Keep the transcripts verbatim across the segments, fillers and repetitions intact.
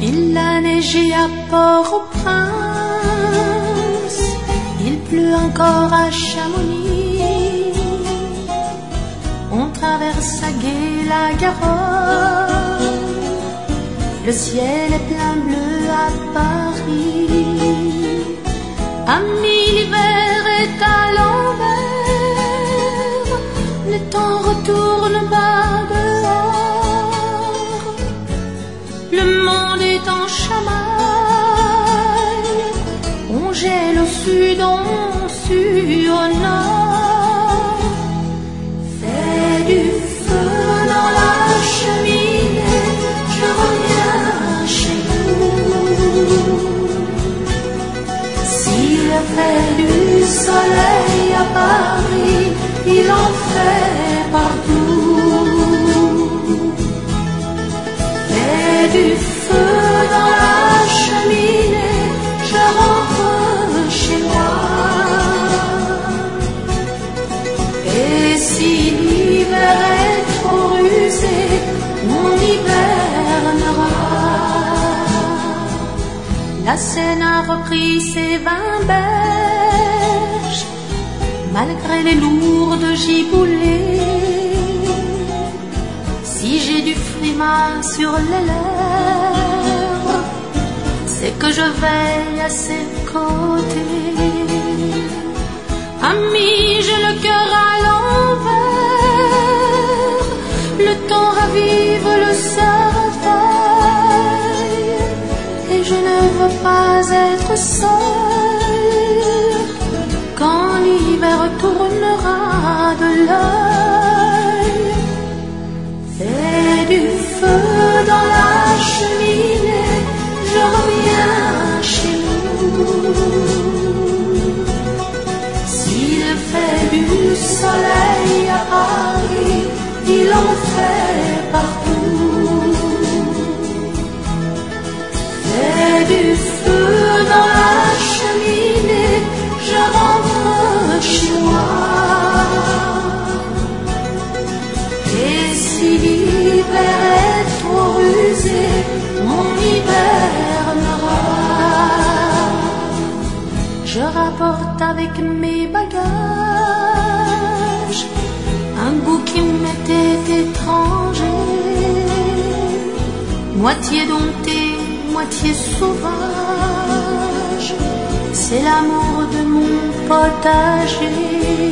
Il a neigé à Port-au-Prince, il pleut encore à Chamonix. On traverse à gué la Garonne, le ciel est plein bleu à Paris. Ami, l'hiver est à l'envers, le temps retourne bas dehors. Le monde est en chamaille, on gèle au sud, on sue au nord. Fais du feu dans la cheminée, je reviens chez nous. S'il fait du soleil à Paris, il en fait partout. Fais du feu dans la cheminée, je rentre chez moi. Et si l'hiver est trop rusé, on hibernera. La Seine a repris ses vins belges, malgré les lourdes giboulées. Si j'ai du frima sur les lèvres, c'est que je veille à ses côtés. Ami, j'ai le cœur à l'envers, le temps ravive le cercueil, et je ne veux pas être seule quand l'hiver tournera de l'œil. Fais du feu dans la cheminée, je reviens chez nous. S'il fait du soleil à Paris, il en fait partout. Fais du feu dans la cheminée, je rentre chez moi. Et si l'hiver est trop rusé, on hibernera. Je rapporte avec mes bagages un goût qui m'était étranger, moitié dompté, moitié sauvage. C'est l'amour de mon potager.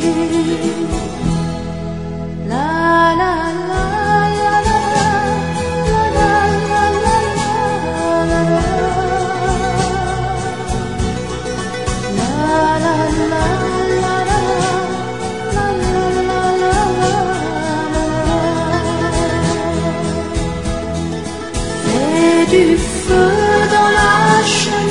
La la la la la la la la la la la la la. Fais du feu dans la cheminée,